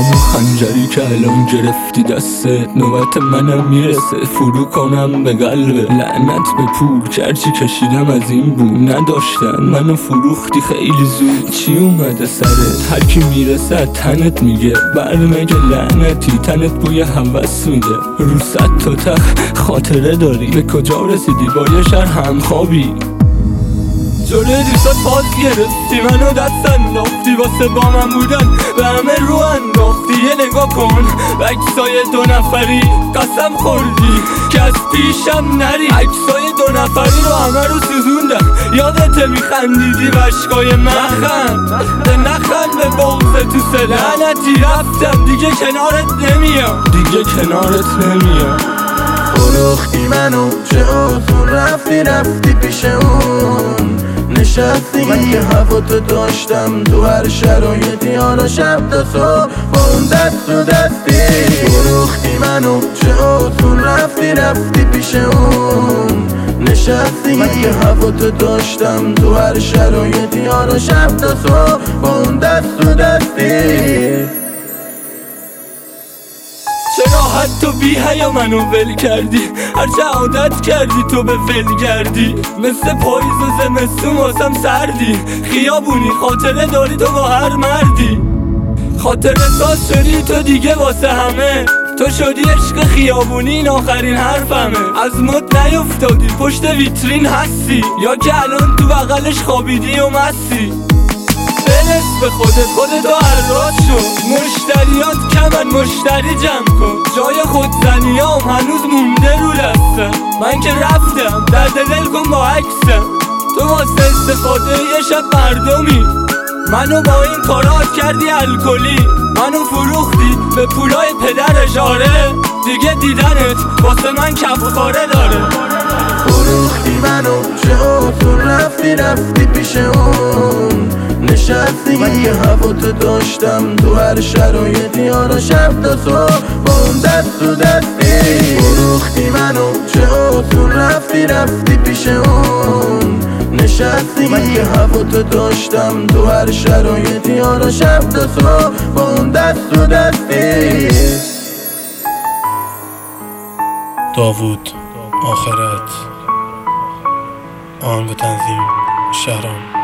همون خنجری که الان گرفتی دستت نوبت منم میرسه فرو کنم به قلبه. لعنت به پول کرچی کشیدم از این بوم نداشتن منو فروختی خیلی زود. چی اومده سرت؟ هرکی میرسه تنت میگه برمگه لعنتی تنت بوی هوس میده. رو صد تا تخ خاطره داری به کجا رسیدی با یه شهر همخوابی. جلوی دوستات پاس گرفتی منو دست انداختی واسه با من بودن به همه رو انداختی. یه نگاه کن به عکسای 2 نفری قسم خوردی که از پیشم نری. عکسای 2 نفری رو همه رو سوزوندم یادت میخندیدی به عشقای من. نخند به بغض تو سه لعنتی رفتم دیگه کنارت نمیام دیگه کنارت نمیام. فروختی منو چه آسون رفتی پیش اون نشستی. من که هواتو داشتم تو هر شرایطی حالا شب تا صبح با اون دست و دستی. فروختی منو چه آسون رفتی پیش اون نشستی. من که هواتو داشتم تو هر شرایطی حالا شب تا صبح با اون دست و دستی. چرا حتی بی حیا منو ول کردی؟ هرچه عادت کردی تو به ولگردی. مثل پاییز و زمستون واسم سردی خیابونی خاطره داری تو با هر مردی. خاطره ساز شدی تو دیگه واسه همه تو شدی عشق خیابونی این آخرین حرفمه. از مد نیفتادی پشت ویترین هستی یا که الان تو بغلش خوابیدی و مستی. برس به خودتو هر راست شد مشتریات کمن مشتری جمع کن. جای خودزنیام هنوز مونده رو دستم من که رفتم درد دل کن با عکسم. تو واسه استفاده یه شب مردمی منو با این کارات کردی الکلی. منو فروختی به پولای پدرش آره دیگه دیدنت واسه من کفاره داره. فروختی منو چه آسون رفتی پیش اون نشستی. من که هواتو داشتم تو هر شرایطی حالا شب تا صبح با اون دست و دستی. فروختی منو چه آسون رفتی پیش اون نشستی. من که هواتو داشتم تو هر شرایطی حالا شب تا صبح با اون دست و دستی. داوود آخرت آهنگ و تنظیم شهرام.